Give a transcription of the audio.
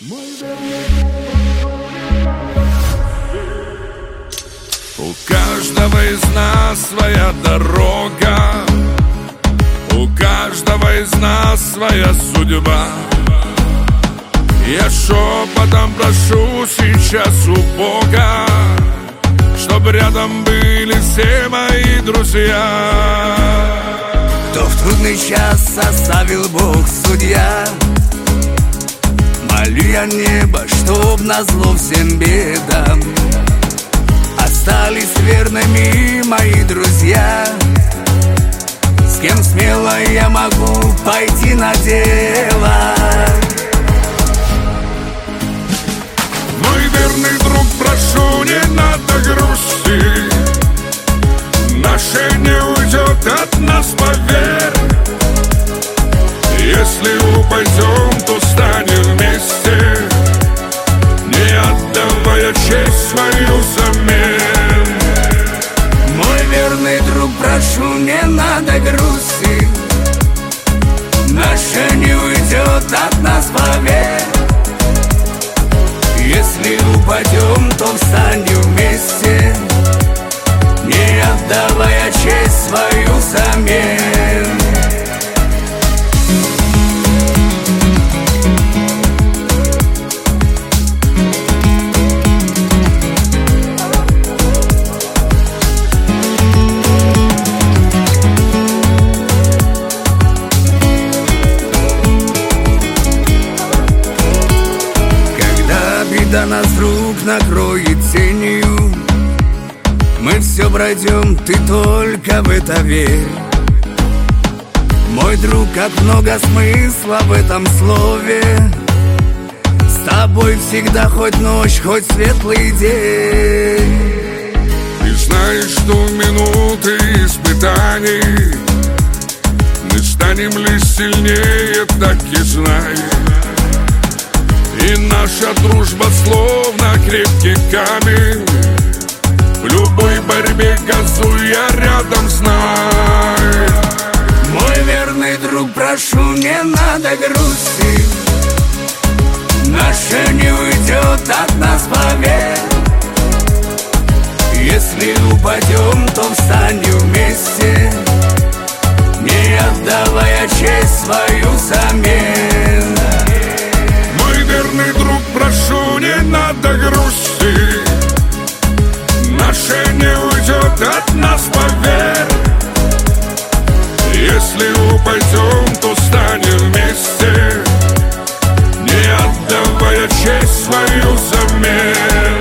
У каждого из нас своя дорога, у каждого из нас своя судьба. Я шепотом прошу сейчас у Бога, чтоб рядом были все мои друзья. Кто в трудный час оставил Бог судья, молю я небо, чтоб назло всем бедам остались верными мои друзья, с кем смело я могу пойти на дело. Мой верный друг, прошу, не надо грусти, наше не уйдет от нас, поверь. Если упадем, то встанем вместе, не отдавая честь свою взамен. Мой верный друг, прошу, не надо грусти, наше не уйдет от нас, поверь. Если упадем, то встанем вместе, не отдавая честь свою взамен. Когда нас вдруг накроет тенью, мы все пройдем, ты только в это верь. Мой друг, как много смысла в этом слове, с тобой всегда хоть ночь, хоть светлый день. Ты знаешь, что в минуты испытаний мы станем лишь сильнее, так и знай. И наша дружба словно крепкий камень, в любой борьбе газуй, я рядом, знай. Мой верный друг, прошу, не надо грусти, наше не уйдет от нас, поверь. Если упадем, то встанем вместе, не отдавая честь свою взамен. Мой верный друг, прошу, не надо грусти, наше не уйдет от нас, поверь. Если упадем, то встанем вместе, не отдавая честь свою взамен.